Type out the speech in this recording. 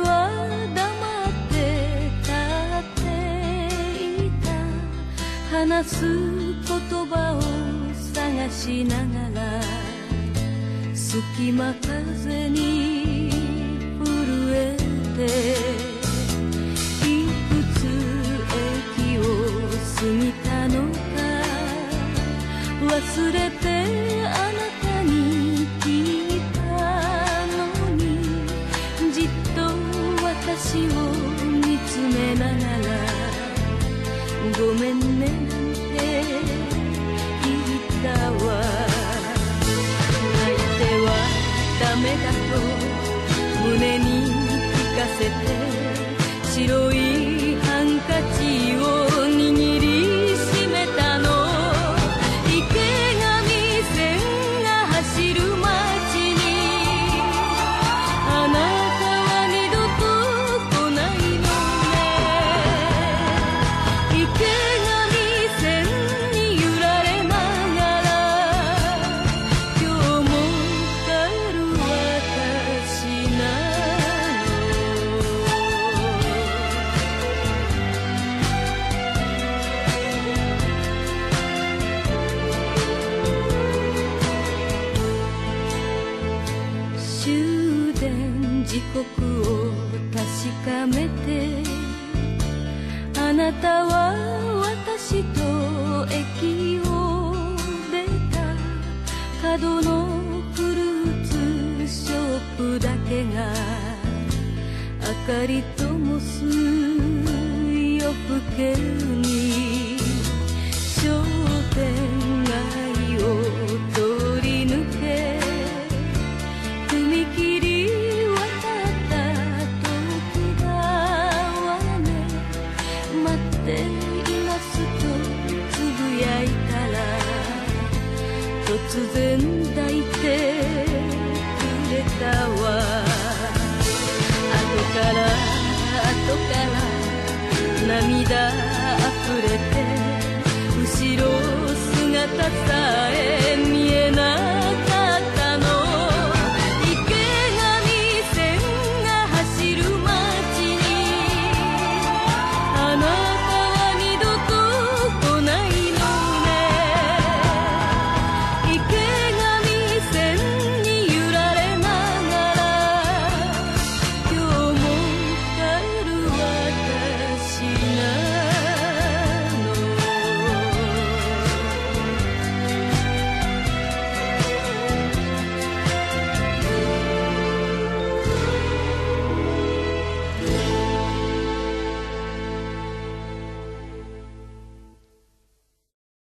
は黙って立っていた。話す言葉を探しながら隙間風に震えて、いくつ駅を過ぎたのか忘れてあなたに聞いたのに、じっと私を見つめながらごめんねなんて言ったわ。泣いてはダメだと胸に聞かせて、白いハンカチを握りしめたの。池上線が走る街にあなたは二度と来ないのね。池上線に揺られながら今日も帰る私なの。終電時刻を確かめて、あなたは私と駅を出た。角のフルーツショップだけが明かり灯す夜更けに、商店街を通り抜け踏切渡った時だわね。待っていますとつぶやいたら突然抱いてくれたわ。後から涙あふれて後ろ姿さえ